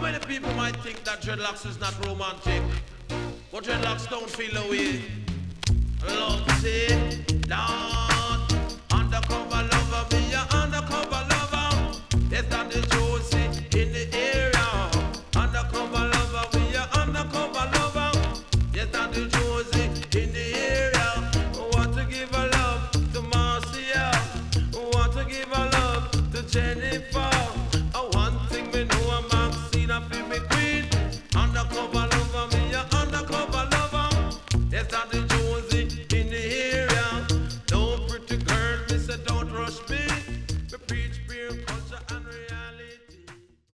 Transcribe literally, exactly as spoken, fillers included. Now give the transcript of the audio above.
many people might think that dreadlocks is not romantic, but dreadlocks don't feel away. Love, see, love.